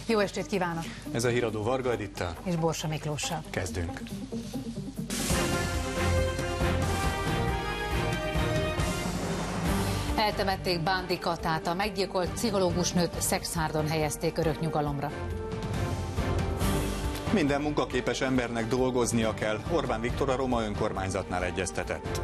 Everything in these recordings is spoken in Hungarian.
Jó estét kívánok! Ez a híradó Varga Edittel és Borsa Miklóssal. Kezdünk. Eltemették Bándi Katát, a meggyilkolt pszichológusnőt Szexhárdon helyezték öröknyugalomra. Minden munkaképes embernek dolgoznia kell. Orbán Viktor a roma önkormányzatnál egyeztetett.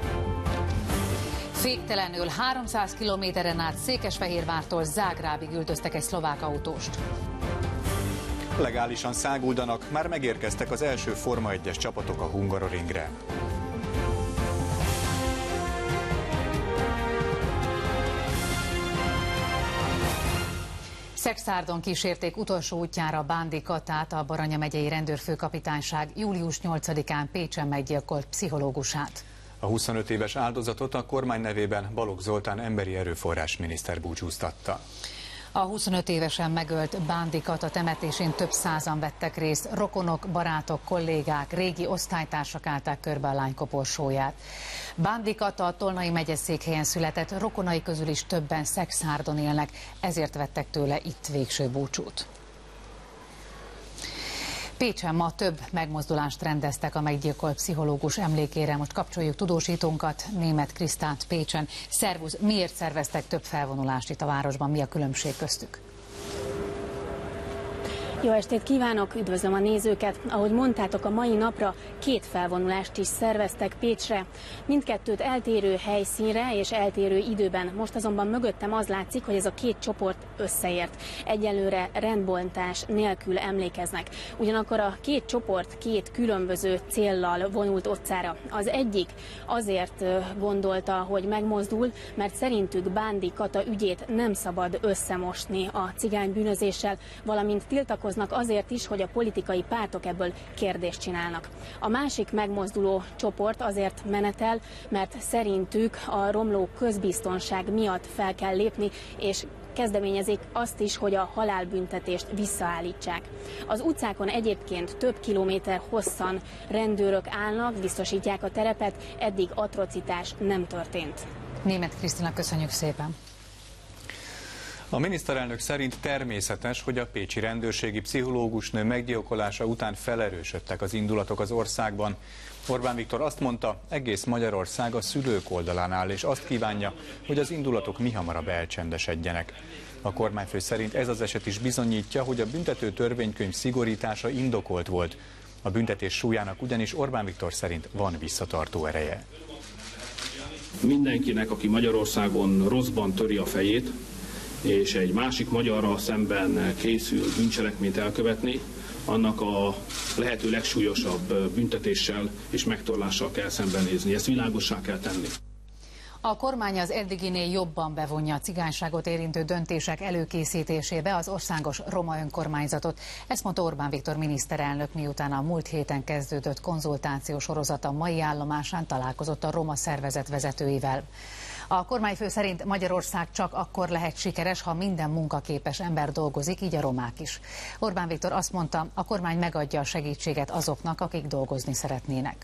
Féktelenül 300 kilométeren át Székesfehérvártól Zágrábig üldöztek egy szlovák autóst. Legálisan száguldanak, már megérkeztek az első Forma 1-es csapatok a Hungaroringre. Szexhárdon kísérték utolsó útjára Bándi Katát, a Baranya megyei rendőrfőkapitányság július 8-án Pécsen meggyilkolt pszichológusát. A 25 éves áldozatot a kormány nevében Balogh Zoltán emberi erőforrás miniszter búcsúztatta. A 25 évesen megölt Bándi Kata temetésén több százan vettek részt, rokonok, barátok, kollégák, régi osztálytársak állták körbe a lány koporsóját. Bándi Kata a Tolnai megyeszékhelyen született, rokonai közül is többen Szexhárdon élnek, ezért vettek tőle itt végső búcsút. Pécsen ma több megmozdulást rendeztek a meggyilkolt pszichológus emlékére. Most kapcsoljuk tudósítónkat, Németh Krisztát Pécsen. Szervusz, miért szerveztek több felvonulást itt a városban? Mi a különbség köztük? Jó estét kívánok, üdvözlöm a nézőket! Ahogy mondtátok, a mai napra 2 felvonulást is szerveztek Pécsre. Mindkettőt eltérő helyszínre és eltérő időben. Most azonban mögöttem az látszik, hogy ez a 2 csoport összeért. Egyelőre rendbontás nélkül emlékeznek. Ugyanakkor a 2 csoport 2 különböző céllal vonult utcára. Az egyik azért gondolta, hogy megmozdul, mert szerintük Bándi Kata ügyét nem szabad összemosni a cigánybűnözéssel, valamint tiltakoznak azért is, hogy a politikai pártok ebből kérdést csinálnak. A másik megmozduló csoport azért menetel, mert szerintük a romló közbiztonság miatt fel kell lépni, és kezdeményezik azt is, hogy a halálbüntetést visszaállítsák. Az utcákon egyébként több kilométer hosszan rendőrök állnak, biztosítják a terepet, eddig atrocitás nem történt. Németh Krisztinak köszönjük szépen! A miniszterelnök szerint természetes, hogy a pécsi rendőrségi pszichológusnő meggyilkolása után felerősödtek az indulatok az országban. Orbán Viktor azt mondta, egész Magyarország a szülők oldalán áll, és azt kívánja, hogy az indulatok mihamarabb elcsendesedjenek. A kormányfő szerint ez az eset is bizonyítja, hogy a büntető törvénykönyv szigorítása indokolt volt. A büntetés súlyának ugyanis Orbán Viktor szerint van visszatartó ereje. Mindenkinek, aki Magyarországon rosszban töri a fejét, és egy másik magyarral szemben készül bűncselekményt elkövetni, annak a lehető legsúlyosabb büntetéssel és megtorlással kell szembenézni. Ezt világossá kell tenni. A kormány az eddiginél jobban bevonja a cigányságot érintő döntések előkészítésébe az országos roma önkormányzatot. Ezt mondta Orbán Viktor miniszterelnök, miután a múlt héten kezdődött konzultáció sorozata mai állomásán találkozott a roma szervezet vezetőivel. A kormányfő szerint Magyarország csak akkor lehet sikeres, ha minden munkaképes ember dolgozik, így a romák is. Orbán Viktor azt mondta, a kormány megadja a segítséget azoknak, akik dolgozni szeretnének.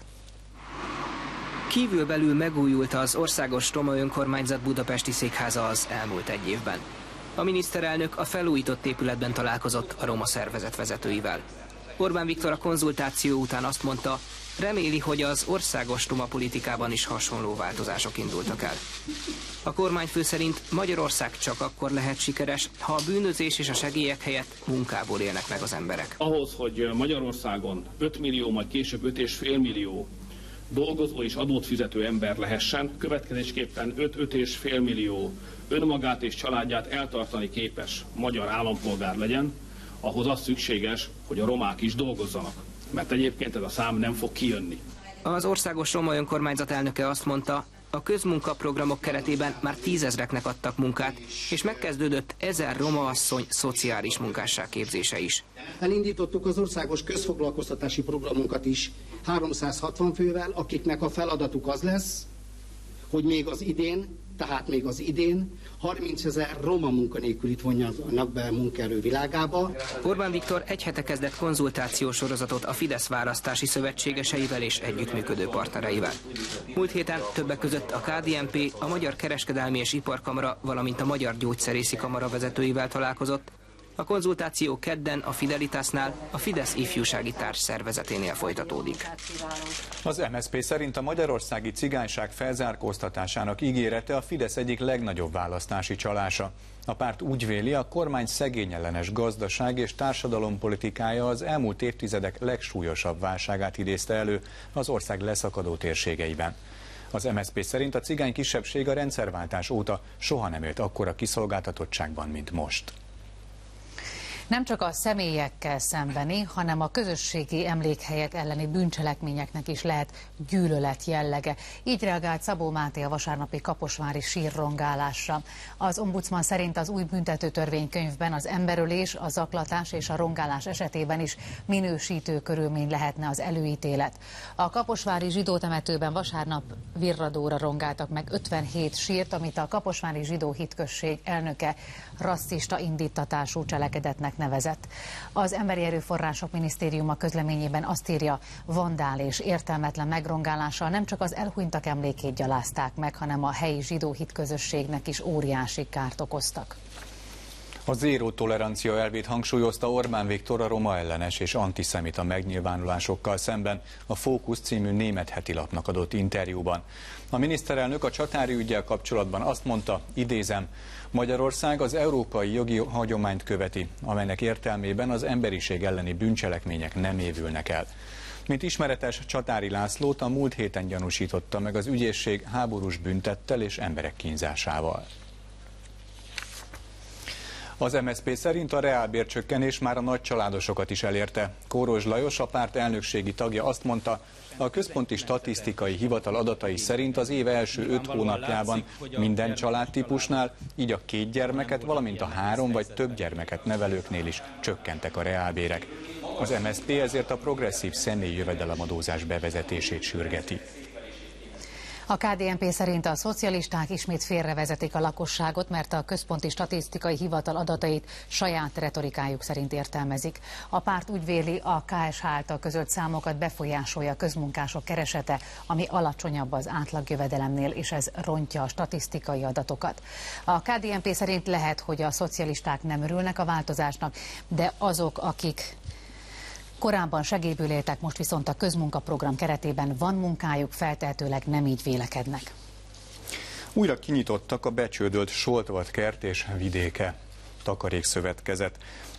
Kívülbelül megújult az Országos Roma Önkormányzat budapesti székháza az elmúlt 1 évben. A miniszterelnök a felújított épületben találkozott a roma szervezet vezetőivel. Orbán Viktor a konzultáció után azt mondta, reméli, hogy az országos roma politikában is hasonló változások indultak el. A kormányfő szerint Magyarország csak akkor lehet sikeres, ha a bűnözés és a segélyek helyett munkából élnek meg az emberek. Ahhoz, hogy Magyarországon 5 millió, majd később 5,5 millió dolgozó és adót fizető ember lehessen, következésképpen 5,5 millió önmagát és családját eltartani képes magyar állampolgár legyen, ahhoz az szükséges, hogy a romák is dolgozzanak, mert egyébként ez a szám nem fog kijönni. Az Országos Roma Önkormányzat elnöke azt mondta, a közmunkaprogramok keretében már 10 000-nek adtak munkát, és megkezdődött 1000 roma asszony szociális munkásság képzése is. Elindítottuk az országos közfoglalkoztatási programunkat is 360 fővel, akiknek a feladatuk az lesz, hogy még az idén 30 000 roma munkanélkülit vonjanak be a munkaerő világába. Orbán Viktor egy hete kezdett konzultációs sorozatot a Fidesz választási szövetségeseivel és együttműködő partnereivel. Múlt héten többek között a KDNP, a Magyar Kereskedelmi és Iparkamara, valamint a Magyar Gyógyszerészi Kamara vezetőivel találkozott, A konzultáció kedden a Fidelitasnál, a Fidesz ifjúsági társszervezeténél folytatódik. Az MSZP szerint a magyarországi cigányság felzárkóztatásának ígérete a Fidesz egyik legnagyobb választási csalása. A párt úgy véli, a kormány szegényellenes gazdaság és társadalompolitikája az elmúlt évtizedek legsúlyosabb válságát idézte elő az ország leszakadó térségeiben. Az MSZP szerint a cigány kisebbség a rendszerváltás óta soha nem élt akkora kiszolgáltatottságban, mint most. Nem csak a személyekkel szembeni, hanem a közösségi emlékhelyek elleni bűncselekményeknek is lehet gyűlölet jellege. Így reagált Szabó Máté a vasárnapi kaposvári sírrongálásra. Az ombudsman szerint az új büntetőtörvénykönyvben az emberölés, a zaklatás és a rongálás esetében is minősítő körülmény lehetne az előítélet. A kaposvári zsidó temetőben vasárnap virradóra rongáltak meg 57 sírt, amit a kaposvári zsidó hitközség elnöke rasszista indítatású cselekedetnek nevezett. Az Emberi Erőforrások Minisztériuma közleményében azt írja, vandál és értelmetlen megrongálással nem csak az elhunytak emlékét gyalázták meg, hanem a helyi zsidó hitközösségnek is óriási kárt okoztak. A zéró tolerancia elvét hangsúlyozta Orbán Viktor a roma ellenes és antiszemita megnyilvánulásokkal szemben a Fókusz című német hetilapnak adott interjúban. A miniszterelnök a csatári üggyel kapcsolatban azt mondta, idézem, Magyarország az európai jogi hagyományt követi, amelynek értelmében az emberiség elleni bűncselekmények nem évülnek el. Mint ismeretes, Csatári Lászlót a múlt héten gyanúsította meg az ügyészség háborús büntettel és emberek kínzásával. Az MSZP szerint a reálbércsökkenés már a nagycsaládosokat is elérte. Kóros Lajos, a párt elnökségi tagja azt mondta, a Központi Statisztikai Hivatal adatai szerint az év első 5 hónapjában minden családtípusnál, így a 2 gyermeket, valamint a 3 vagy több gyermeket nevelőknél is csökkentek a reálbérek. Az MSZP ezért a progresszív személyi jövedelemadózás bevezetését sürgeti. A KDNP szerint a szocialisták ismét félrevezetik a lakosságot, mert a Központi Statisztikai Hivatal adatait saját retorikájuk szerint értelmezik. A párt úgy véli, a KSH által közölt számokat befolyásolja a közmunkások keresete, ami alacsonyabb az átlagjövedelemnél, és ez rontja a statisztikai adatokat. A KDNP szerint lehet, hogy a szocialisták nem örülnek a változásnak, de azok, akik korábban segélyből éltek, most viszont a közmunkaprogram keretében van munkájuk, feltehetőleg nem így vélekednek. Újra kinyitottak a becsődölt Soltvat-kert és Vidéke takarékszövetkezet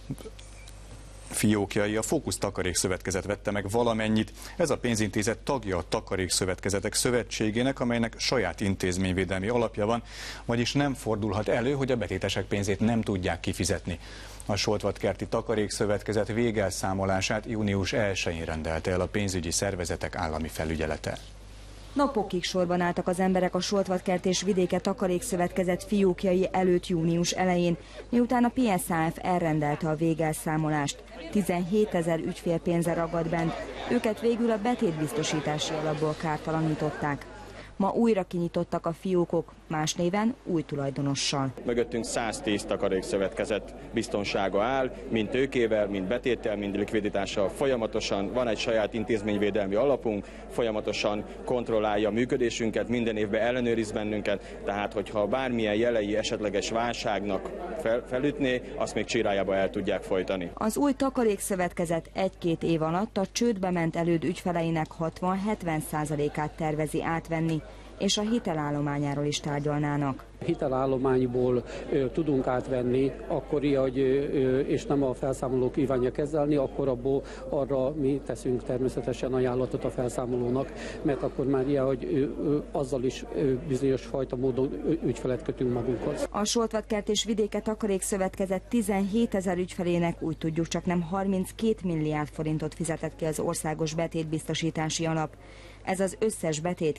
fiókjai. A Fókusz Takarékszövetkezet vette meg valamennyit. Ez a pénzintézet tagja a Takarékszövetkezetek Szövetségének, amelynek saját intézményvédelmi alapja van, vagyis nem fordulhat elő, hogy a betétesek pénzét nem tudják kifizetni. A Soltvat-kerti Takarékszövetkezet végelszámolását június 1-én rendelte el a pénzügyi szervezetek állami felügyelete. Napokig sorban álltak az emberek a Soltvat-kert és Vidéke Takarékszövetkezet fiókjai előtt június elején, miután a PSAF elrendelte a végelszámolást. 17 000 ügyfél pénze ragadt bent, őket végül a betétbiztosítási alapból kártalanították. Ma újra kinyitottak a fiókok, más néven új tulajdonossal. Mögöttünk 110 takarékszövetkezet biztonsága áll, mind tőkével, mind betéttel, mind likviditással. Folyamatosan van egy saját intézményvédelmi alapunk, folyamatosan kontrollálja a működésünket, minden évben ellenőriz bennünket, tehát hogyha bármilyen jelei esetleges válságnak felütné, azt még csirájába el tudják folytani. Az új takarékszövetkezet 1-2 év alatt a csődbe ment előd ügyfeleinek 60-70%-át tervezi átvenni, és a hitelállományáról is tárgyalnának. Hitelállományból tudunk átvenni, akkor hogy és nem a felszámoló kívánja kezelni, akkor abból arra mi teszünk természetesen ajánlatot a felszámolónak, mert akkor már ilyen, hogy azzal is bizonyos fajta módon ügyfelet kötünk magunkhoz. A Soltvat-kert és Vidéke Takarékszövetkezet 17 000 ügyfelének úgy tudjuk csak nem 32 milliárd forintot fizetett ki az országos betétbiztosítási alap. Ez az összes betét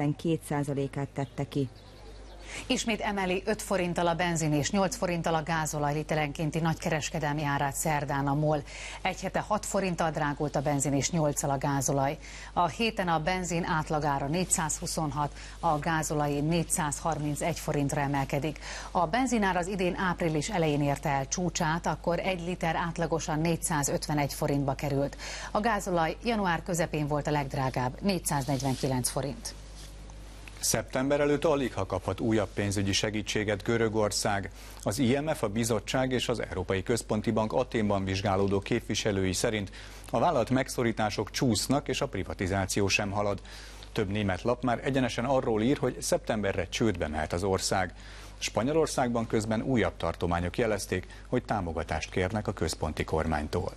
92%-át tette ki. Ismét emeli 5 forinttal a benzin és 8 forinttal a gázolaj literenkénti nagykereskedelmi árát szerdán a MOL. Egy hete 6 forinttal drágult a benzin és 8-al a gázolaj. A héten a benzin átlagára 426, a gázolaj 431 forintra emelkedik. A benzinár az idén április elején érte el csúcsát, akkor 1 liter átlagosan 451 forintba került. A gázolaj január közepén volt a legdrágább, 449 forint. Szeptember előtt alig ha kaphat újabb pénzügyi segítséget Görögország. Az IMF, a bizottság és az Európai Központi Bank Athénban vizsgálódó képviselői szerint a vállalat megszorítások csúsznak és a privatizáció sem halad. Több német lap már egyenesen arról ír, hogy szeptemberre csődbe mehet az ország. Spanyolországban közben újabb tartományok jelezték, hogy támogatást kérnek a központi kormánytól.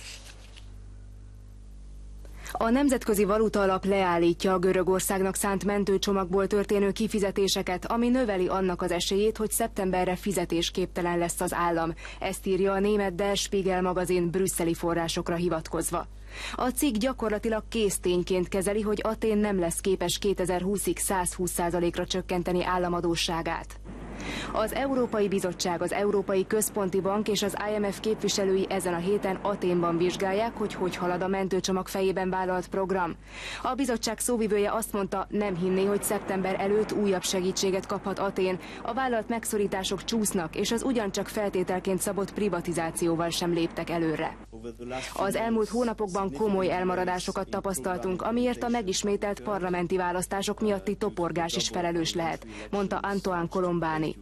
A Nemzetközi Valutaalap leállítja a Görögországnak szánt mentőcsomagból történő kifizetéseket, ami növeli annak az esélyét, hogy szeptemberre fizetésképtelen lesz az állam. Ezt írja a német Der Spiegel magazin brüsszeli forrásokra hivatkozva. A cikk gyakorlatilag késztényként kezeli, hogy Athén nem lesz képes 2020-ig 120%-ra csökkenteni államadósságát. Az Európai Bizottság, az Európai Központi Bank és az IMF képviselői ezen a héten Athénban vizsgálják, hogy halad a mentőcsomag fejében vállalt program. A bizottság szóvivője azt mondta, nem hinné, hogy szeptember előtt újabb segítséget kaphat Athén. A vállalt megszorítások csúsznak, és az ugyancsak feltételként szabott privatizációval sem léptek előre. Az elmúlt hónapokban komoly elmaradásokat tapasztaltunk, amiért a megismételt parlamenti választások miatti toporgás is felelős lehet, mondta Antoine Colombani.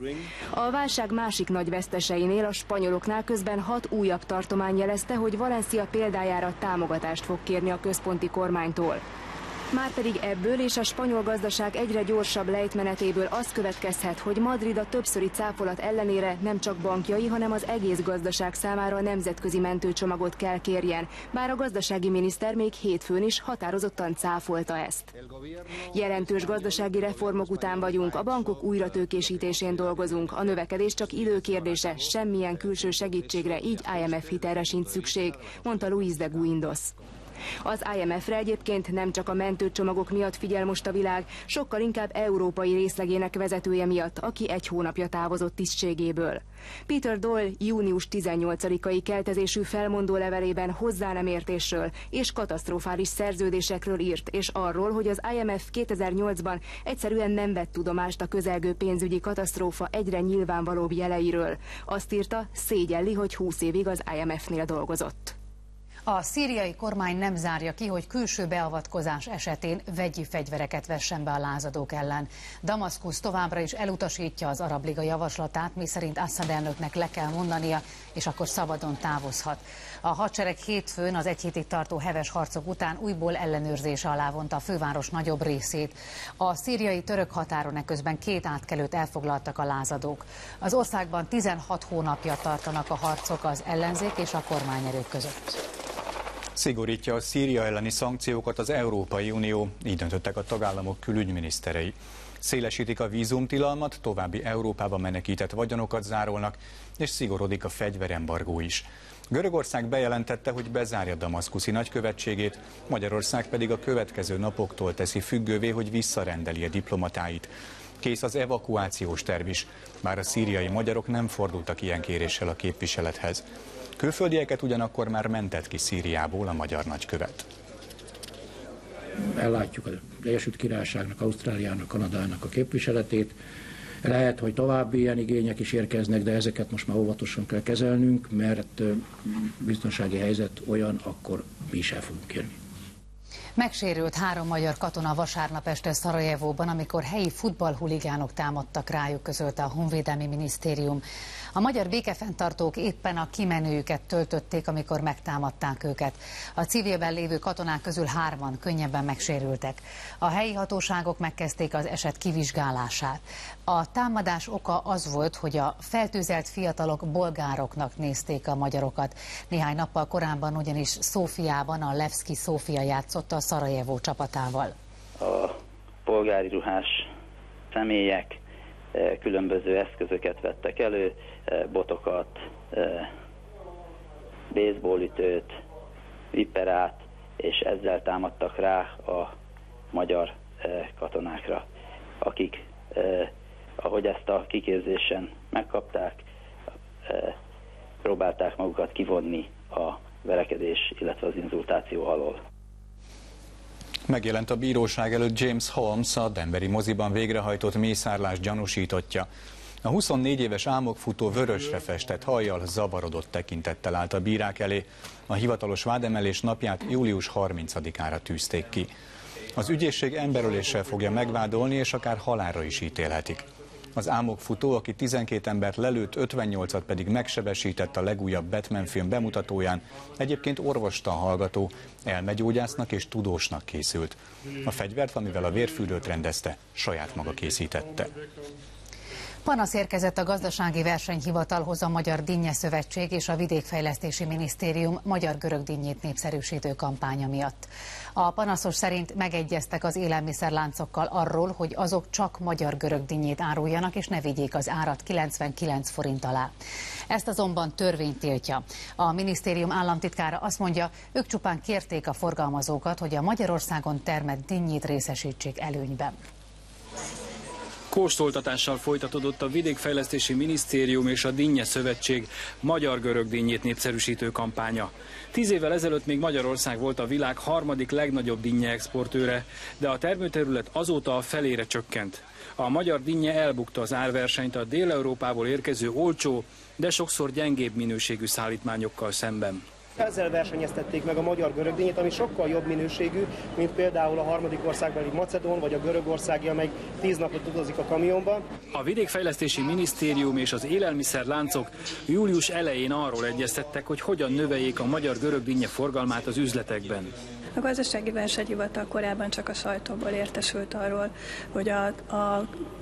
A válság másik nagy veszteseinél, a spanyoloknál közben 6 újabb tartomány jelezte, hogy Valencia példájára támogatást fog kérni a központi kormánytól. Márpedig ebből és a spanyol gazdaság egyre gyorsabb lejtmenetéből az következhet, hogy Madrid a többszöri cáfolat ellenére nem csak bankjai, hanem az egész gazdaság számára nemzetközi mentőcsomagot kell kérjen, bár a gazdasági miniszter még hétfőn is határozottan cáfolta ezt. Jelentős gazdasági reformok után vagyunk, a bankok újratőkésítésén dolgozunk, a növekedés csak időkérdése, semmilyen külső segítségre, így IMF hitelre sincs szükség, mondta Luis de Guindos. Az IMF-re egyébként nem csak a mentőcsomagok miatt figyel most a világ, sokkal inkább európai részlegének vezetője miatt, aki egy hónapja távozott tisztségéből. Peter Doyle június 18-ai keltezésű felmondó levelében hozzánemértésről és katasztrofális szerződésekről írt, és arról, hogy az IMF 2008-ban egyszerűen nem vett tudomást a közelgő pénzügyi katasztrófa egyre nyilvánvalóbb jeleiről. Azt írta, szégyelli, hogy 20 évig az IMF-nél dolgozott. A szíriai kormány nem zárja ki, hogy külső beavatkozás esetén vegyi fegyvereket vessen be a lázadók ellen. Damaszkusz továbbra is elutasítja az Arab Liga javaslatát, miszerint Assad elnöknek le kell mondania, és akkor szabadon távozhat. A hadsereg hétfőn az egy hétig tartó heves harcok után újból ellenőrzése alá vonta a főváros nagyobb részét. A szíriai török határon eközben 2 átkelőt elfoglaltak a lázadók. Az országban 16 hónapja tartanak a harcok az ellenzék és a kormányerők között. Szigorítja a Szíria elleni szankciókat az Európai Unió, így döntöttek a tagállamok külügyminiszterei. Szélesítik a vízumtilalmat, további Európába menekített vagyonokat zárolnak, és szigorodik a fegyverembargó is. Görögország bejelentette, hogy bezárja damaszkuszi nagykövetségét, Magyarország pedig a következő napoktól teszi függővé, hogy visszarendeli a diplomatáit. Kész az evakuációs terv is, bár a szíriai magyarok nem fordultak ilyen kéréssel a képviselethez. Külföldieket ugyanakkor már mentett ki Szíriából a magyar nagykövet. Ellátjuk az Egyesült Királyságnak, Ausztráliának, Kanadának a képviseletét. Lehet, hogy további ilyen igények is érkeznek, de ezeket most már óvatosan kell kezelnünk, mert biztonsági helyzet olyan, akkor mi is el fogunk jönni. Megsérült 3 magyar katona vasárnap este Szarajevóban, amikor helyi futballhuligánok támadtak rájuk, közölte a Honvédelmi Minisztérium. A magyar békefenntartók éppen a kimenőjüket töltötték, amikor megtámadták őket. A civilben lévő katonák közül 3-an könnyebben megsérültek. A helyi hatóságok megkezdték az eset kivizsgálását. A támadás oka az volt, hogy a feltűzelt fiatalok bolgároknak nézték a magyarokat. Néhány nappal korábban ugyanis Szófiában a Levski Szófia játszott a Szarajevó csapatával. A polgári ruhás személyek különböző eszközöket vettek elő, botokat, baseballütőt, viperát, és ezzel támadtak rá a magyar katonákra, akik, ahogy ezt a kiképzésen megkapták, próbálták magukat kivonni a verekedés, illetve az inzultáció alól. Megjelent a bíróság előtt James Holmes, a denveri moziban végrehajtott mészárlás gyanúsítottja. A 24 éves álmokfutó vörösre festett hajjal zavarodott tekintettel állt a bírák elé. A hivatalos vádemelés napját július 30-ára tűzték ki. Az ügyészség emberöléssel fogja megvádolni, és akár halálra is ítélhetik. Az álmokfutó, aki 12 embert lelőtt, 58-at pedig megsebesített a legújabb Batman film bemutatóján, egyébként orvostan hallgató, elmegyógyásznak és tudósnak készült. A fegyvert, amivel a vérfürdőt rendezte, saját maga készítette. Panasz érkezett a Gazdasági Versenyhivatalhoz a Magyar Dinnye Szövetség és a Vidékfejlesztési Minisztérium magyar-görög dinnyét népszerűsítő kampánya miatt. A panaszos szerint megegyeztek az élelmiszerláncokkal arról, hogy azok csak magyar-görög dinnyét áruljanak, és ne vigyék az árat 99 forint alá. Ezt azonban törvény tiltja. A minisztérium államtitkára azt mondja, ők csupán kérték a forgalmazókat, hogy a Magyarországon termett dinnyét részesítsék előnyben. Kóstoltatással folytatódott a Vidékfejlesztési Minisztérium és a Dinnye Szövetség magyar-görög dinnyét népszerűsítő kampánya. 10 évvel ezelőtt még Magyarország volt a világ harmadik legnagyobb dinnye exportőre, de a termőterület azóta a felére csökkent. A magyar dinnye elbukta az árversenyt a Dél-Európából érkező olcsó, de sokszor gyengébb minőségű szállítmányokkal szemben. Ezzel versenyeztették meg a magyar-görög dinnyét, ami sokkal jobb minőségű, mint például a harmadik országbeli macedón, vagy a görögországi, amely 10 napot utazik a kamionba. A Vidékfejlesztési Minisztérium és az élelmiszerláncok július elején arról egyeztettek, hogy hogyan növeljék a magyar-görög dinnye forgalmát az üzletekben. A Gazdasági Versenyhivatal korábban csak a sajtóból értesült arról, hogy a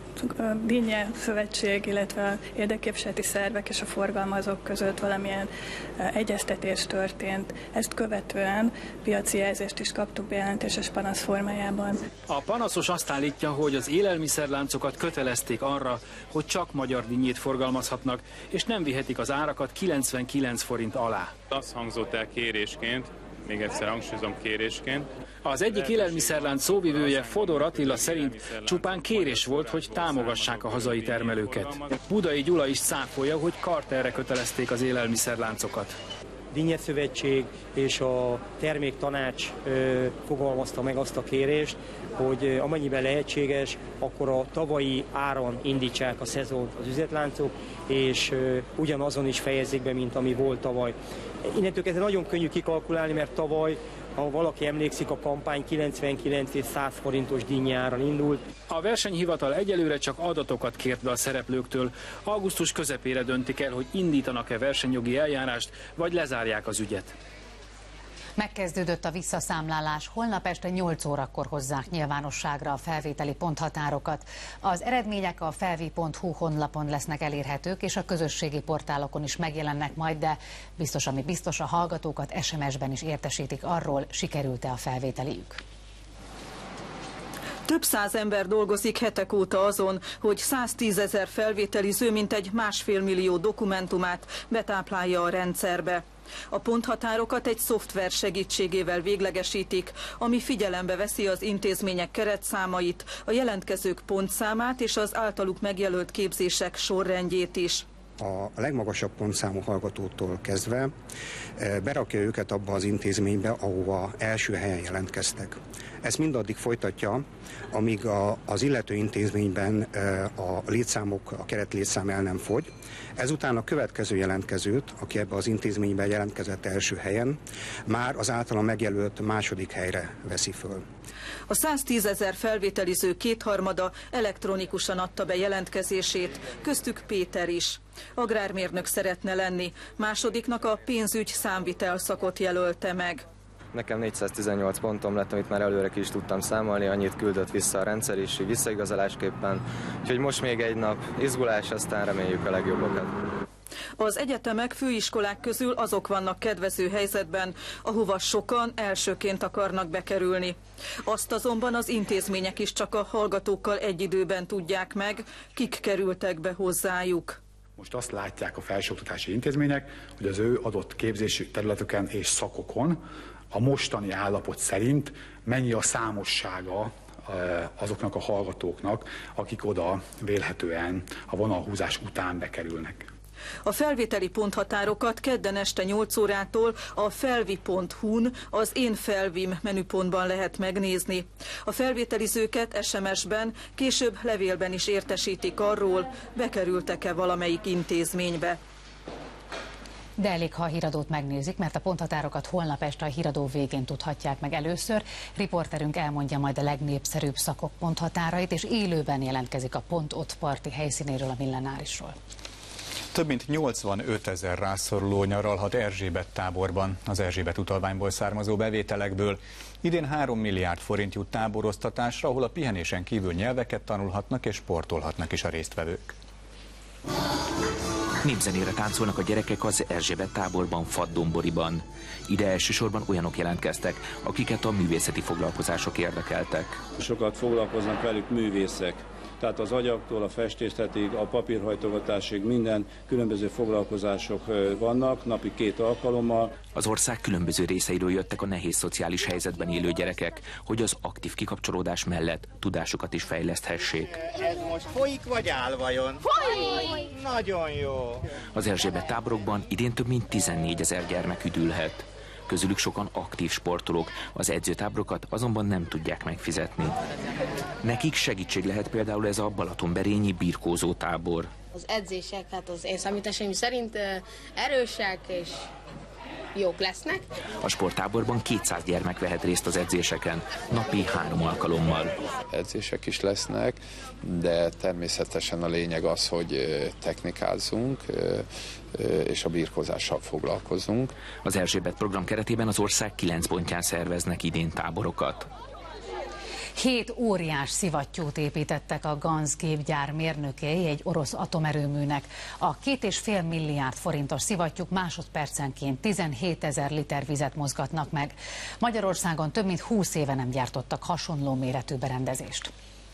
Dinnye Szövetség, illetve a érdekképviseleti szervek és a forgalmazók között valamilyen egyeztetés történt. Ezt követően piaci jelzést is kaptuk bejelentéses panasz formájában. A panaszos azt állítja, hogy az élelmiszerláncokat kötelezték arra, hogy csak magyar dinnyét forgalmazhatnak, és nem vihetik az árakat 99 forint alá. Azt hangzott el kérésként, még egyszer hangsúlyozom, kérésként. Az egyik élelmiszerlánc szóvivője, Fodor Attila szerint csupán kérés volt, hogy támogassák a hazai termelőket. Budai Gyula is cáfolja, hogy karterre kötelezték az élelmiszerláncokat. Dinnye Szövetség és a terméktanács fogalmazta meg azt a kérést, hogy amennyiben lehetséges, akkor a tavalyi áron indítsák a szezont az üzletláncok, és ugyanazon is fejezzék be, mint ami volt tavaly. Innentől kezdve nagyon könnyű kikalkulálni, mert tavaly, ha valaki emlékszik, a kampány 99 és 100 forintos dinnyeáron indult. A versenyhivatal egyelőre csak adatokat kért be a szereplőktől. Augusztus közepére döntik el, hogy indítanak-e versenyjogi eljárást, vagy lezárják az ügyet. Megkezdődött a visszaszámlálás. Holnap este 8 órakor hozzák nyilvánosságra a felvételi ponthatárokat. Az eredmények a felvi.hu honlapon lesznek elérhetők, és a közösségi portálokon is megjelennek majd, de biztos, ami biztos, a hallgatókat SMS-ben is értesítik arról, sikerült-e a felvételiük. Több száz ember dolgozik hetek óta azon, hogy 110 000 felvételiző mintegy 1,5 millió dokumentumát betáplálja a rendszerbe. A ponthatárokat egy szoftver segítségével véglegesítik, ami figyelembe veszi az intézmények keretszámait, a jelentkezők pontszámát és az általuk megjelölt képzések sorrendjét is. A legmagasabb pontszámú hallgatótól kezdve berakja őket abba az intézménybe, ahova első helyen jelentkeztek. Ezt mindaddig folytatja, amíg az illető intézményben a létszámok, a keretlétszám el nem fogy. Ezután a következő jelentkezőt, aki ebbe az intézményben jelentkezett első helyen, már az általa megjelölt második helyre veszi föl. A 110 000 felvételiző kétharmada elektronikusan adta be jelentkezését, köztük Péter is. Agrármérnök szeretne lenni, másodiknak a pénzügy számvitel szakot jelölte meg. Nekem 418 pontom lett, amit már előre ki is tudtam számolni, annyit küldött vissza a rendszer is, visszaigazolásképpen. Úgyhogy most még egy nap izgulás, aztán reméljük a legjobbakat. Az egyetemek, főiskolák közül azok vannak kedvező helyzetben, ahova sokan elsőként akarnak bekerülni. Azt azonban az intézmények is csak a hallgatókkal egy időben tudják meg, kik kerültek be hozzájuk. Most azt látják a felsőoktatási intézmények, hogy az ő adott képzési területeken és szakokon a mostani állapot szerint mennyi a számossága azoknak a hallgatóknak, akik oda vélhetően a vonalhúzás után bekerülnek. A felvételi ponthatárokat kedden este 8 órától a felvi.hu-n, az Én Felvim menüpontban lehet megnézni. A felvételizőket SMS-ben, később levélben is értesítik arról, bekerültek-e valamelyik intézménybe. de elég, ha a híradót megnézik, mert a ponthatárokat holnap este a híradó végén tudhatják meg először. Riporterünk elmondja majd a legnépszerűbb szakok ponthatárait, és élőben jelentkezik a Pont Ott parti helyszínéről, a Millenárisról. Több mint 85 000 rászoruló nyaralhat Erzsébet táborban. Az Erzsébet utalványból származó bevételekből idén 3 milliárd forint jut táboroztatásra, ahol a pihenésen kívül nyelveket tanulhatnak és sportolhatnak is a résztvevők. Népzenére táncolnak a gyerekek az Erzsébet táborban, Faddonboriban. Ide elsősorban olyanok jelentkeztek, akiket a művészeti foglalkozások érdekeltek. Sokat foglalkoznak velük művészek. Tehát az agyaktól a festésztetig, a papírhajtogatásig minden különböző foglalkozások vannak, napi 2 alkalommal. Az ország különböző részeiről jöttek a nehéz szociális helyzetben élő gyerekek, hogy az aktív kikapcsolódás mellett tudásukat is fejleszthessék. Ez most folyik vagy áll vajon? Folyik! Nagyon jó! Az Erzsébet táborokban idén több mint 14 000 gyermek üdülhet. Közülük sokan aktív sportolók, az edzőtáborokat azonban nem tudják megfizetni. Nekik segítség lehet például ez a balatonberényi birkózó tábor. Az edzések, hát az én számításaim szerint erősek és jók lesznek. A sporttáborban 200 gyermek vehet részt az edzéseken, napi 3 alkalommal. Edzések is lesznek, de természetesen a lényeg az, hogy technikázzunk, és a birkózással foglalkozunk. Az Erzsébet program keretében az ország 9 pontján szerveznek idén táborokat. 7 óriás szivattyút építettek a Ganz gépgyár mérnökei egy orosz atomerőműnek. A 2,5 milliárd forintos szivattyúk másodpercenként 17 000 liter vizet mozgatnak meg. Magyarországon több mint 20 éve nem gyártottak hasonló méretű berendezést.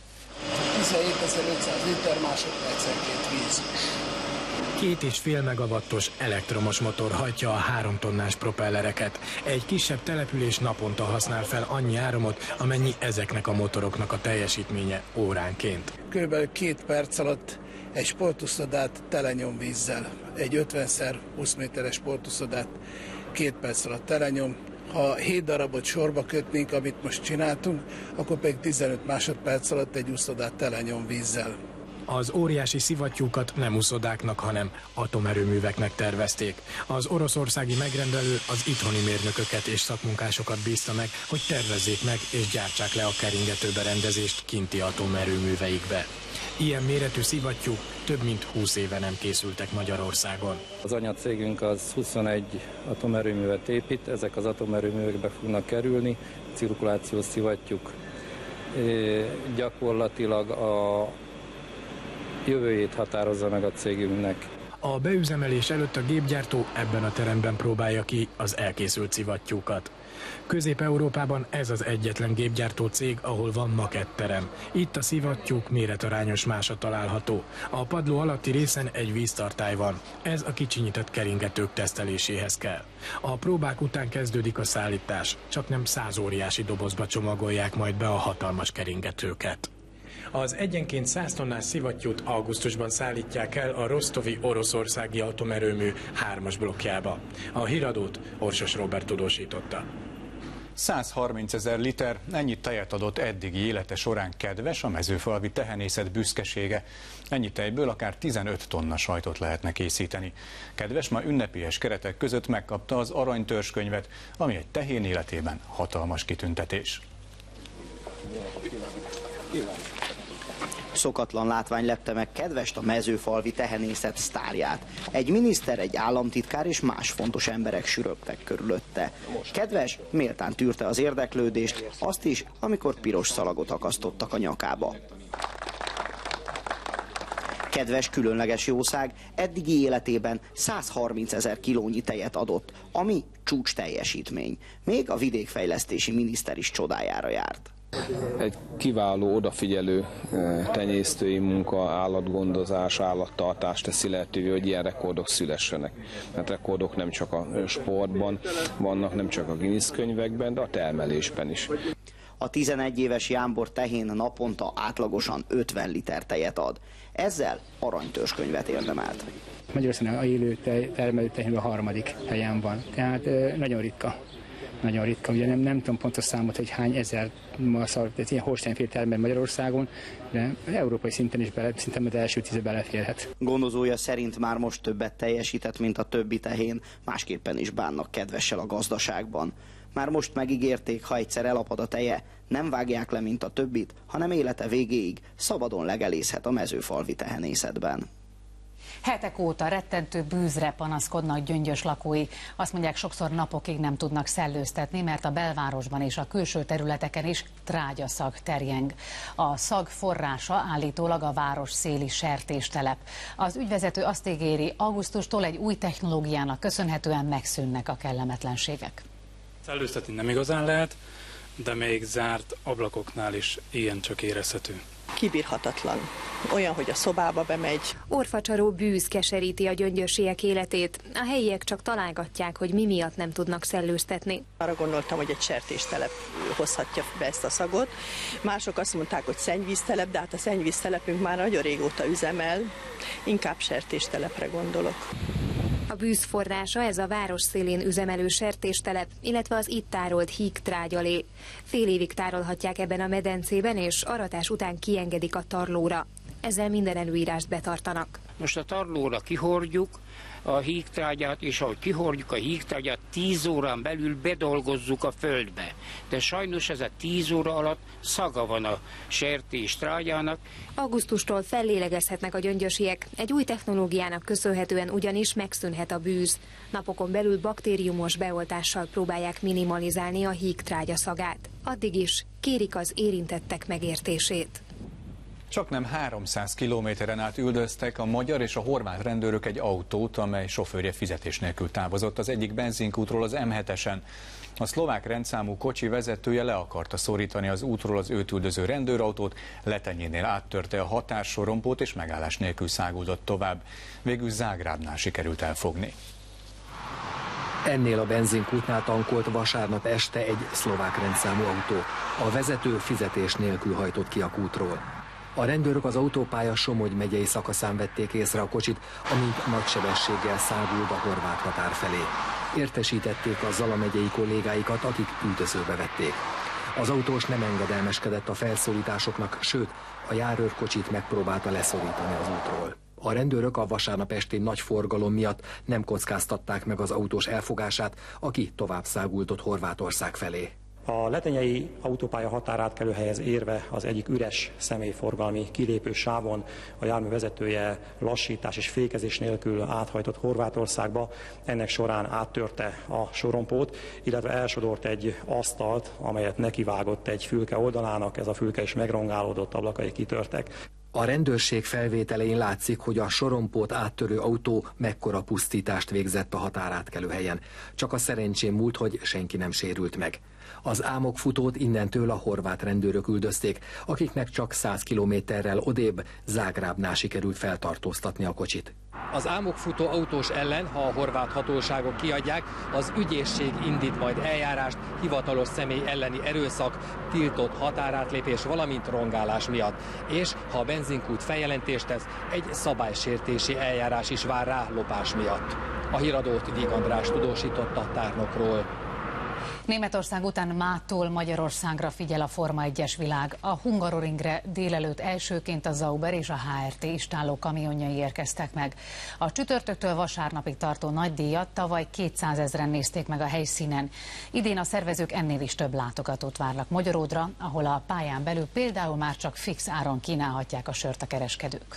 17.500 liter másodpercenként víz. 2,5 megawattos elektromos motor hajtja a 3 tonnás propellereket. Egy kisebb település naponta használ fel annyi áramot, amennyi ezeknek a motoroknak a teljesítménye óránként. Körülbelül 2 perc alatt egy sportuszodát telenyom vízzel. Egy 50x20 méteres sportuszodát 2 perc alatt telenyom. Ha 7 darabot sorba kötnénk, amit most csináltunk, akkor pedig 15 másodperc alatt egy úszodát telenyom vízzel. Az óriási szivattyúkat nem úszodáknak, hanem atomerőműveknek tervezték. Az oroszországi megrendelő az itthoni mérnököket és szakmunkásokat bízta meg, hogy tervezzék meg és gyártsák le a keringető berendezést kinti atomerőműveikbe. Ilyen méretű szivattyúk több mint 20 éve nem készültek Magyarországon. Az anyacégünk az 21 atomerőművet épít, ezek az atomerőművekbe fognak kerülni, cirkulációs szivattyúk. Gyakorlatilag a jövőjét határozza meg a cégünknek. A beüzemelés előtt a gépgyártó ebben a teremben próbálja ki az elkészült szivattyúkat. Közép-Európában ez az egyetlen gépgyártó cég, ahol van makettterem. Itt a szivattyúk méretarányos mása található. A padló alatti részen egy víztartály van. Ez a kicsinyített keringetők teszteléséhez kell. A próbák után kezdődik a szállítás. Csaknem 100 óriási dobozba csomagolják majd be a hatalmas keringetőket. Az egyenként 100 tonnás szivattyút augusztusban szállítják el a rosztovi oroszországi atomerőmű 3-as blokkjába. A híradót Orsos Róbert tudósította. 130 000 liter, ennyit tejet adott eddigi élete során Kedves, a mezőfalvi tehenészet büszkesége. Ennyi tejből akár 15 tonna sajtot lehetne készíteni. Kedves ma ünnepélyes keretek között megkapta az aranytörzskönyvet, ami egy tehén életében hatalmas kitüntetés. Szokatlan látvány lepte meg Kedvest, a mezőfalvi tehenészet sztárját. Egy miniszter, egy államtitkár és más fontos emberek sürögtek körülötte. Kedves méltán tűrte az érdeklődést, azt is, amikor piros szalagot akasztottak a nyakába. Kedves különleges jószág eddigi életében 130 000 kilónyi tejet adott, ami csúcs teljesítmény. Még a vidékfejlesztési miniszter is csodájára járt. Egy kiváló, odafigyelő tenyésztői munka, állatgondozás, állattartás teszi lehetővé, hogy ilyen rekordok szülessenek. Mert rekordok nem csak a sportban vannak, nem csak a Guinness könyvekben, de a termelésben is. A 11 éves Jámbor tehén naponta átlagosan 50 liter tejet ad. Ezzel aranytörzskönyvet érdemelt. Magyarországon a élő termelő tehén a 3. helyen van, tehát nagyon ritka. nagyon ritka. Ugye nem tudom pontos számot, hogy hány ezer ilyen holsteinféle termel Magyarországon, de európai szinten is szinte az első 10-be beleférhet. Gondozója szerint már most többet teljesített, mint a többi tehén, másképpen is bánnak Kedvessel a gazdaságban. Már most megígérték, ha egyszer elapad a teje, nem vágják le, mint a többit, hanem élete végéig szabadon legelészhet a mezőfalvi tehenészetben. Hetek óta rettentő bűzre panaszkodnak Gyöngyös lakói. Azt mondják, sokszor napokig nem tudnak szellőztetni, mert a belvárosban és a külső területeken is trágyaszag terjeng. A szag forrása állítólag a város széli sertéstelep. Az ügyvezető azt ígéri, augusztustól egy új technológiának köszönhetően megszűnnek a kellemetlenségek. Szellőztetni nem igazán lehet, de még zárt ablakoknál is igencsak érezhető. Kibírhatatlan. Olyan, hogy a szobába bemegy. Orfacsaró bűz keseríti a gyöngyösiek életét. A helyiek csak találgatják, hogy mi miatt nem tudnak szellőztetni. Arra gondoltam, hogy egy sertéstelep hozhatja be ezt a szagot. Mások azt mondták, hogy szennyvíztelep, de hát a szennyvíztelepünk már nagyon régóta üzemel. Inkább sertéstelepre gondolok. A bűz forrása ez a város szélén üzemelő sertéstelep, illetve az itt tárolt hígtrágyalé. Fél évig tárolhatják ebben a medencében, és aratás után kiengedik a tarlóra. Ezzel minden előírást betartanak. Most a tarlóra kihordjuk a hígtrágyát, és ahogy kihordjuk a hígtrágyát, 10 órán belül bedolgozzuk a földbe. De sajnos ez a 10 óra alatt szaga van a sertés trágyának. Augusztustól fellélegezhetnek a gyöngyösiek. Egy új technológiának köszönhetően ugyanis megszűnhet a bűz. Napokon belül baktériumos beoltással próbálják minimalizálni a hígtrágya szagát. Addig is kérik az érintettek megértését. Csaknem 300 kilométeren át üldöztek a magyar és a horvát rendőrök egy autót, amely sofőrje fizetés nélkül távozott az egyik benzinkútról az M7-esen. A szlovák rendszámú kocsi vezetője le akarta szorítani az útról az őt üldöző rendőrautót, Letenyénél áttörte a határsorompót és megállás nélkül száguldott tovább. Végül Zágrábnál sikerült elfogni. Ennél a benzinkútnál tankolt vasárnap este egy szlovák rendszámú autó. A vezető fizetés nélkül hajtott ki a kútról. A rendőrök az autópálya Somogy megyei szakaszán vették észre a kocsit, amint nagy sebességgel száguld a horvát határ felé. Értesítették a Zala megyei kollégáikat, akik üldözőbe vették. Az autós nem engedelmeskedett a felszólításoknak, sőt, a járőrkocsit megpróbálta leszorítani az útról. A rendőrök a vasárnap esti nagy forgalom miatt nem kockáztatták meg az autós elfogását, aki tovább száguldott Horvátország felé. A letenyei autópálya határátkelőhelyhez érve az egyik üres személyforgalmi kilépő sávon a jármű vezetője lassítás és fékezés nélkül áthajtott Horvátországba. Ennek során áttörte a sorompót, illetve elsodort egy asztalt, amelyet nekivágott egy fülke oldalának, ez a fülke is megrongálódott, ablakai kitörtek. A rendőrség felvételein látszik, hogy a sorompót áttörő autó mekkora pusztítást végzett a határátkelőhelyen. Csak a szerencsén múlt, hogy senki nem sérült meg. Az ámokfutót innentől a horvát rendőrök üldözték, akiknek csak 100 kilométerrel odébb Zágrábnál sikerült feltartóztatni a kocsit. Az ámokfutó autós ellen, ha a horvát hatóságok kiadják, az ügyészség indít majd eljárást hivatalos személy elleni erőszak, tiltott határátlépés, valamint rongálás miatt. És ha a benzinkút feljelentést tesz, egy szabálysértési eljárás is vár rá lopás miatt. A híradót Víg András tudósított a tárnokról. Németország után mától Magyarországra figyel a Forma 1-es világ. A Hungaroringre délelőtt elsőként a Sauber és a HRT istálló kamionjai érkeztek meg. A csütörtöktől vasárnapig tartó nagydíjat tavaly 200 000-en nézték meg a helyszínen. Idén a szervezők ennél is több látogatót várnak Magyaródra, ahol a pályán belül például már csak fix áron kínálhatják a sört a kereskedők.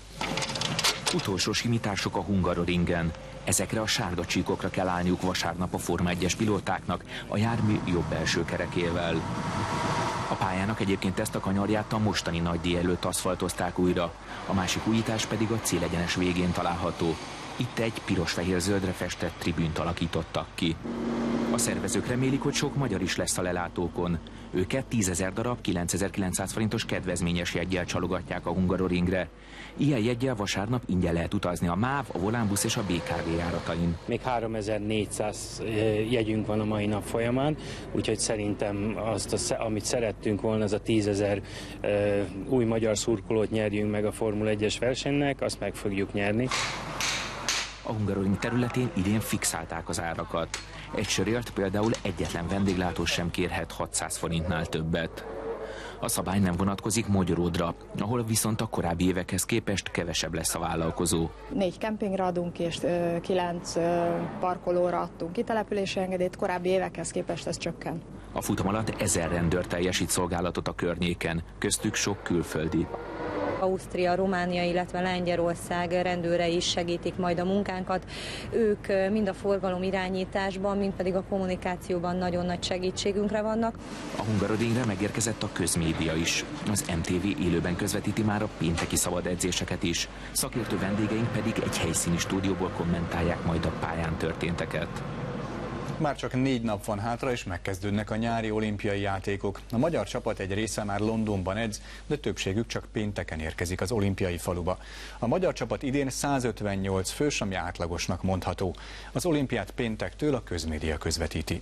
Utolsó simítások a Hungaroringen. Ezekre a sárga csíkokra kell állniuk vasárnap a Forma 1-es pilótáknak a jármű jobb első kerekével. A pályának egyébként ezt a kanyarját a mostani nagydíj előtt aszfaltozták újra, a másik újítás pedig a célegyenes végén található. Itt egy piros-fehér-zöldre festett tribünt alakítottak ki. A szervezők remélik, hogy sok magyar is lesz a lelátókon. Őket 10 000 darab 9900 forintos kedvezményes jeggyel csalogatják a Hungaroringre. Ilyen jeggyel vasárnap ingyen lehet utazni a MÁV, a Volánbusz és a BKV járatain. Még 3400 jegyünk van a mai nap folyamán, úgyhogy szerintem azt, amit szerettünk volna, az a 10 000 új magyar szurkolót nyerjünk meg a Formula 1-es versenynek, azt meg fogjuk nyerni. A Hungaroring területén idén fixálták az árakat. Egy sörért például egyetlen vendéglátó sem kérhet 600 forintnál többet. A szabály nem vonatkozik Mogyoródra, ahol viszont a korábbi évekhez képest kevesebb lesz a vállalkozó. 4 kempingre adunk és 9 parkolóra adtunk kitelepülési engedélyt, korábbi évekhez képest ez csökken. A futam alatt 1000 rendőr teljesít szolgálatot a környéken, köztük sok külföldi. Ausztria, Románia, illetve Lengyelország rendőrei is segítik majd a munkánkat. Ők mind a forgalom irányításban, mind pedig a kommunikációban nagyon nagy segítségünkre vannak. A Hungaroringre megérkezett a közmédia is. Az MTV élőben közvetíti már a pénteki szabad edzéseket is. Szakértő vendégeink pedig egy helyszíni stúdióból kommentálják majd a pályán történteket. Már csak 4 nap van hátra, és megkezdődnek a nyári olimpiai játékok. A magyar csapat egy része már Londonban edz, de többségük csak pénteken érkezik az olimpiai faluba. A magyar csapat idén 158 fős, ami átlagosnak mondható. Az olimpiát péntektől a közmédia közvetíti.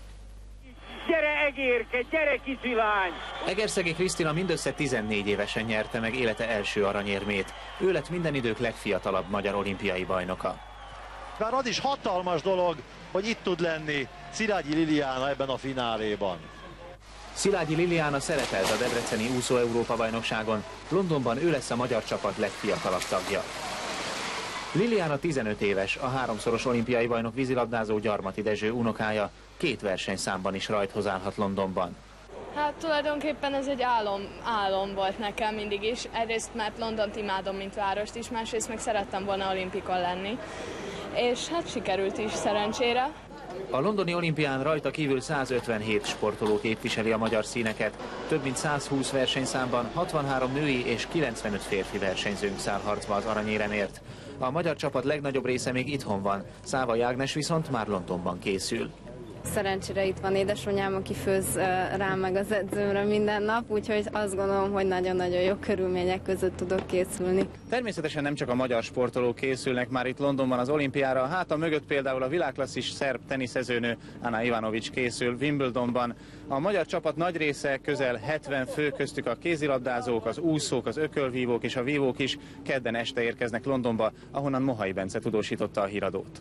Gyere Egérke, gyere kicsilány! Egerszegi Krisztina mindössze 14 évesen nyerte meg élete első aranyérmét. Ő lett minden idők legfiatalabb magyar olimpiai bajnoka. Már az is hatalmas dolog, hogy itt tud lenni Szilágyi Liliana ebben a fináléban. Szilágyi Liliana szerepelt a debreceni úszó Európa-bajnokságon. Londonban ő lesz a magyar csapat legfiatalabb tagja. Liliana 15 éves, a 3-szoros olimpiai bajnok vízilabdázó Gyarmati Dezső unokája. 2 versenyszámban is rajthoz állhat Londonban. Hát tulajdonképpen ez egy álom volt nekem mindig is. Egyrészt mert Londont imádom, mint várost is, másrészt meg szerettem volna olimpikon lenni. És hát sikerült is szerencsére. A londoni olimpián rajta kívül 157 sportoló képviseli a magyar színeket. Több mint 120 versenyszámban 63 női és 95 férfi versenyzőnk száll harcba az aranyéremért. A magyar csapat legnagyobb része még itthon van, Szávai Ágnes viszont már Londonban készül. Szerencsére itt van édesanyám, aki főz rám meg az edzőmre minden nap, úgyhogy azt gondolom, hogy nagyon-nagyon jó körülmények között tudok készülni. Természetesen nem csak a magyar sportolók készülnek már itt Londonban az olimpiára, a háta mögött például a világklasszis szerb teniszezőnő Ana Ivanović készül Wimbledonban. A magyar csapat nagy része, közel 70 fő, köztük a kézilabdázók, az úszók, az ökölvívók és a vívók is kedden este érkeznek Londonba, ahonnan Mohai Bence tudósította a híradót.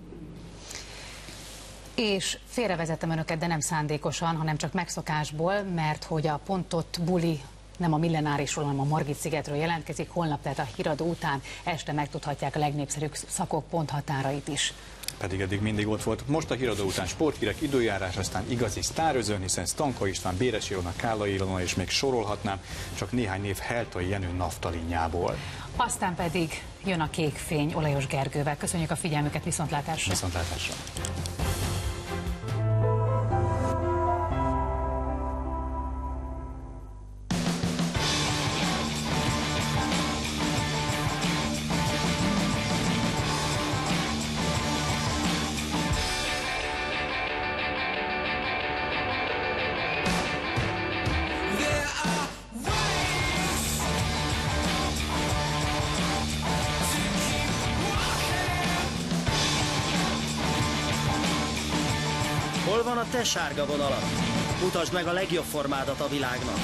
És félrevezettem önöket, de nem szándékosan, hanem csak megszokásból, mert hogy a Pontot buli nem a Millenárisról, hanem a Margit-szigetről jelentkezik. Holnap, tehát a híradó után este megtudhatják a legnépszerűbb szakok ponthatárait is. Pedig eddig mindig ott volt. Most a híradó után sporthírek, időjárás, aztán igazi sztárözön, hiszen Stanka István, Béresi Ilona, Kállai Ilona, és még sorolhatnám, csak néhány név Heltai Jenő naftalinjából. Aztán pedig jön a Kék fény Olajos Gergővel. Köszönjük a figyelmüket, viszontlátásra! Viszontlátásra! Hol van a te sárga vonalad? Mutasd meg a legjobb formádat a világnak!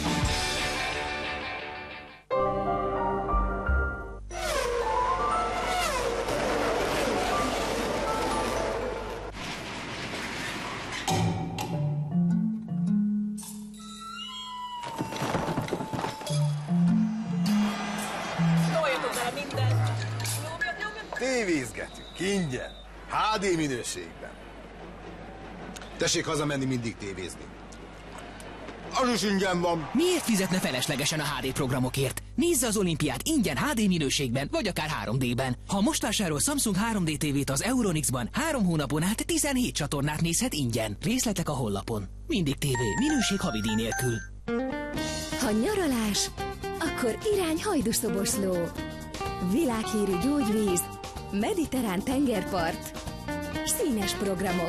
Tévézgetünk, ingyen, HD minőségben. Tessék hazamenni mindig tévézni. Az is ingyen van. Miért fizetne feleslegesen a HD programokért? Nézze az olimpiát ingyen HD minőségben, vagy akár 3D-ben. Ha most vásárol Samsung 3D TV-t az Euronixban, 3 hónapon át 17 csatornát nézhet ingyen. Részletek a honlapon. Mindig tévé, minőség havidíj nélkül. Ha nyaralás, akkor irány Hajdúszoboszló. Világhírű gyógyvíz, mediterrán tengerpart, színes programok.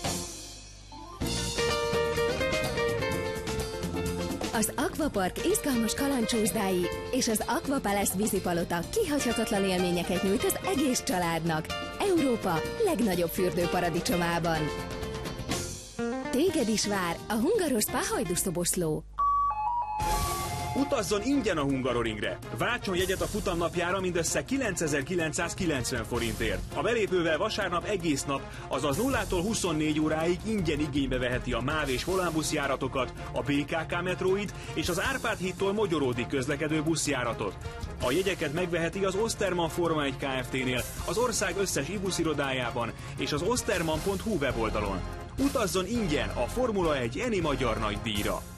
Az Aquapark izgalmas kalandcsúszdái és az Aquapalace vízipalota kihagyhatatlan élményeket nyújt az egész családnak. Európa legnagyobb fürdőparadicsomában. Téged is vár a Hungarospá Hajdúszoboszló. Utazzon ingyen a Hungaroringre. Váltson jegyet a futamnapjára mindössze 9990 forintért. A belépővel vasárnap egész nap, azaz 0-tól 24 óráig ingyen igénybe veheti a MÁV és Volánbusz járatokat, a BKK metróid és az Árpád hídtól Mogyoródig közlekedő buszjáratot. A jegyeket megveheti az Osterman Forma 1 Kft-nél, az ország összes ibusz irodájában és az osterman.hu weboldalon. Utazzon ingyen a Formula 1 Eni Magyar Nagydíjra!